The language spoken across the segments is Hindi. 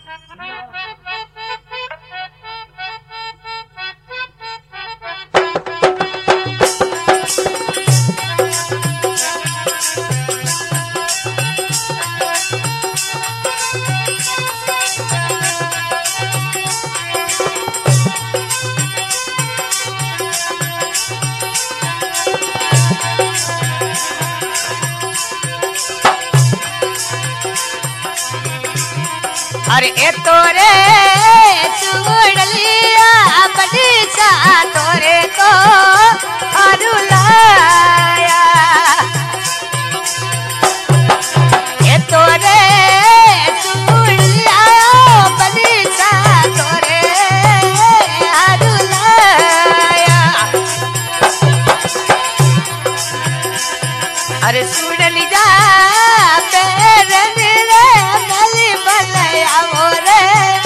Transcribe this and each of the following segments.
अरे ए तोरे सुड़ लिया बनीसा तोरे तो हरुलाया ए तोरे सुड़ लिया बनीसा तोरे हरुलाया अरे सुड़ लिया तेरे मेरे गली बलया मोरे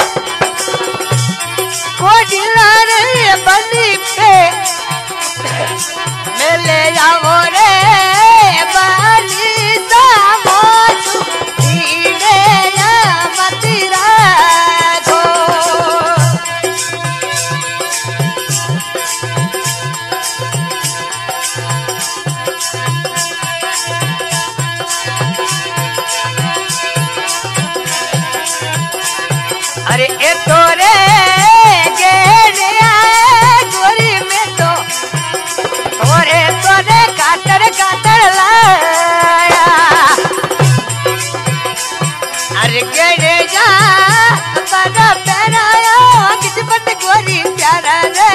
कोडिला रे बनी पे मेले जाओ रे बनी सामोसु धीरे या मतिरा को अरे ए तोरे गेने आए गोरी में तो तोरे तोरे कातर कातर लाया अरे गेने जा बड़ा पहनाया किस पट गोरी प्यारा रे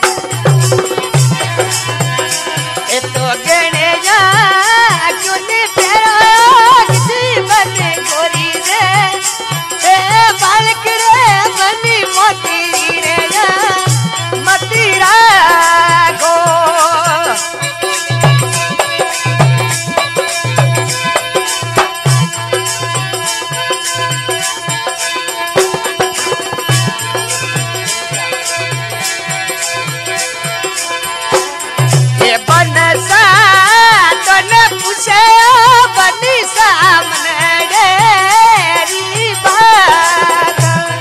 ए तो गेने जा क्यों नहीं पहनाया किसी बने गोरी रे बालक रे बनी मोती रे जा मतीरा को ये बनसा तो न पूछे बनी सामने डेरी बात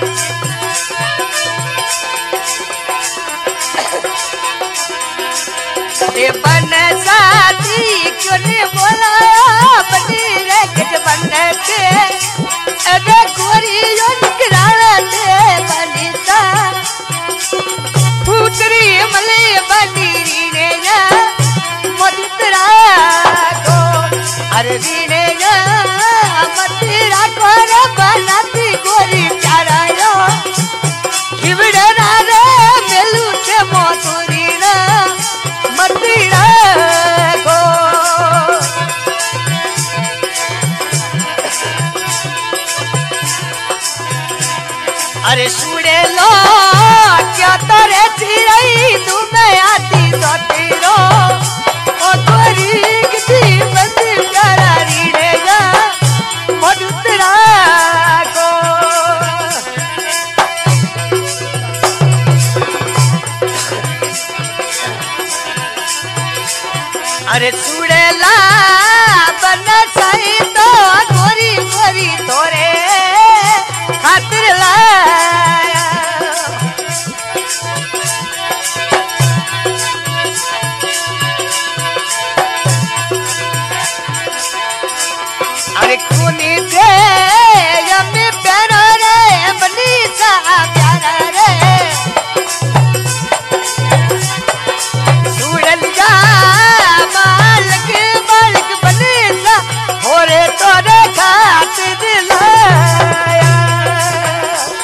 ये बनसा थी क्यों नहीं बोला बनी रे किस बनने के अरे गोरी यो निकराना थे बनी सा फूटरी मले बनी रे जा मतिरा को अरे रे जा मतिरा को रे बनाती गोरी प्यारा यो किबड़े ना रे मेलू से मोतुरी ना मतिरा को अरे सुड़े लो क्या तोरे चिरई तुम्हें आती सोतीरो ओ गोरी किसी बंदी प्यारा रीड़े जा मधुतरा को अरे सुड़े ला बना सही तो गोरी गोरी तोरे खातिर लाया अरे खूनी दे यम्मी प्यारा रे बनी सा प्यारा रे सुड़ल जा बालक बालक बनी सा होरे तोरे खातिर लाया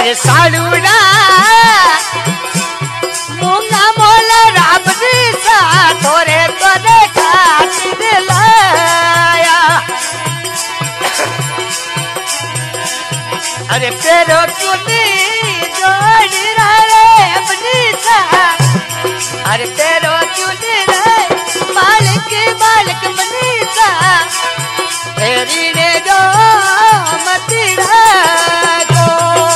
अरे सालूरा मूंगा मोला राबड़ी सा थोरे तोरे खातिर लाया। अरे पेरो चुनी जोड़ी रे अपनी सा। अरे पेरो चुनी रे मालिक मालिक बनी सा। तेरी ने जो मतीरा को।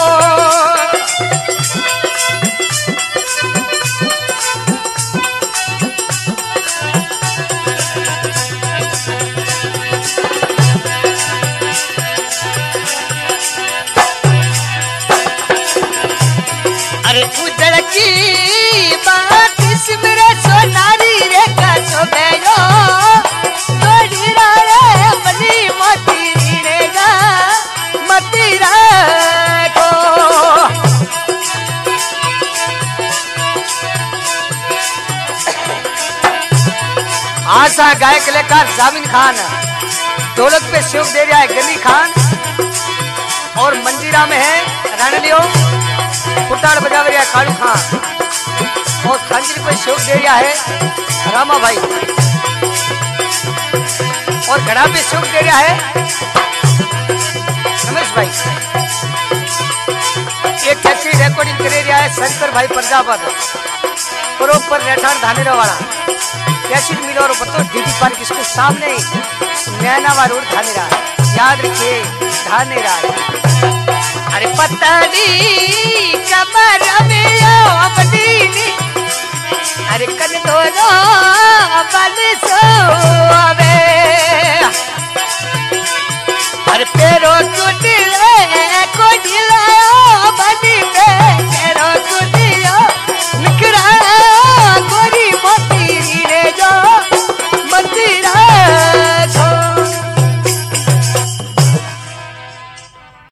अरे उजड़ की बात सिमरे सोनारी रे का सो गयो जोड़ी रे अपनी मोती रे जा मतीरा को। आशा गायक कलाकार जामिन खान, ढोलक पे शौक दे रहा है गनी खान, और मंजीरा में है रणलियो, फुटाड़ बजा रहा है कालू खान, और खंजरी पे शौक दे रहा है रामा भाई, और घड़ा पे शौक दे रहा है रमेश भाई। एक कैसी रिकॉर्डिंग कर रहा है शंकर भाई प्रजापत, प्रॉपर रेठार धानेरा वाला कैसी मिल, और बतो डीडी पार्क स्कूल सामने नैनावा रोड धानेरा, याद रखिए धानेरा। अरे पतली कमर में अपनी, अरे कन दोनों बल सो